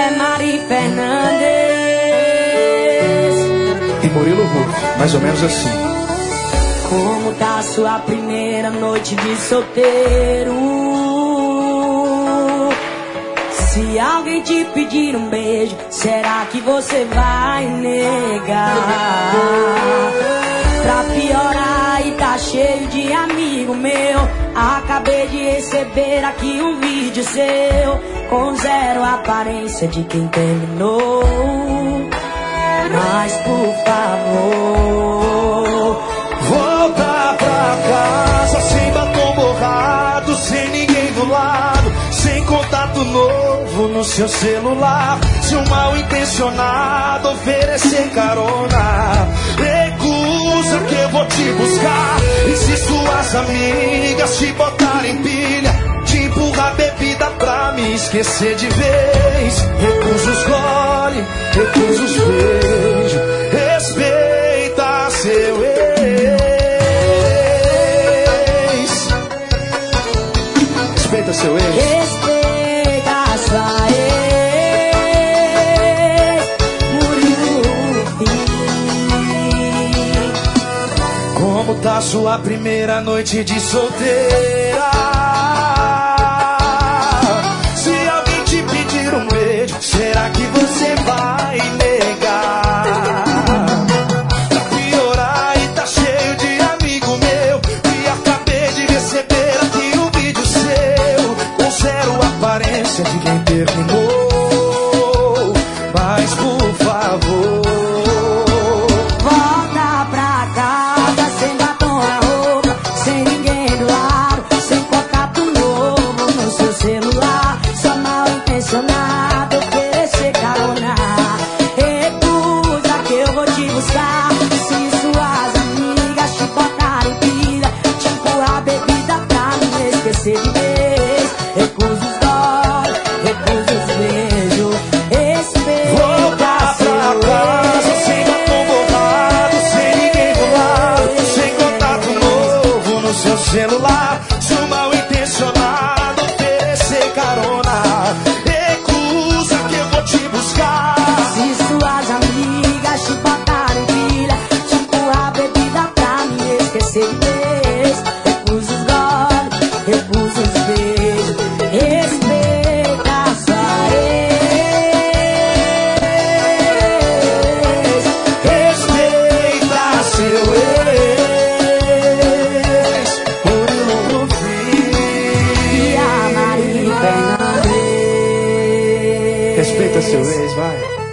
é Mari Fernandes. E Murilo Ruf, mais ou menos assim. Como tá a sua primeira noite de solteiro? Se alguém te pedir um beijo, será que você vai negar? Pra piorar, e tá cheio de amigo meu. Acabei de receber aqui um vídeo seu, com zero aparência de quem terminou. Mas por favor, volta pra casa sem batom borrado, sem ninguém do lado, sem contato novo no seu celular. Se um mal intencionado oferecer carona, recusa que eu vou te buscar. E se suas amigas te botarem pilha, te empurrar bebida pra me esquecer de vez, recusa os gole, recusa os beijos, respeita seu ex. Respeita seu ex. respeita a sua ex. Murilo Ruf. Como tá sua primeira noite de solteira? Se alguém te pedir um beijo, será que você vai negar? Pra piorar, e tá cheio de amigo meu, e acabei de receber aqui um vídeo seu, com zero aparência de quem terminou. Mas por favor, Volta pra casa sem batom na roupa, sem ninguém do lado, sem contato novo no seu celular. Só mal intencionado oferecer carona, recusa que eu vou te buscar. Se suas amigas te botarem pilha, te empurrar bebida pra me esquecer de vez, recusa os dólares, recusa os beijos, respeita seu casa sem batom borrado, sem ninguém do lado, sem contato novo no seu celular. Se um mal intencionado oferecer carona, recusa que eu vou te buscar. Se suas amigas te botarem pilha, te empurrar bebida pra me esquecer de vez, recusa os goles, recusa os beijos, respeita a sua ex. Respeita seu ex. Murilo Ruf. E a Mari Fernandes. Respeita seu ex, vai.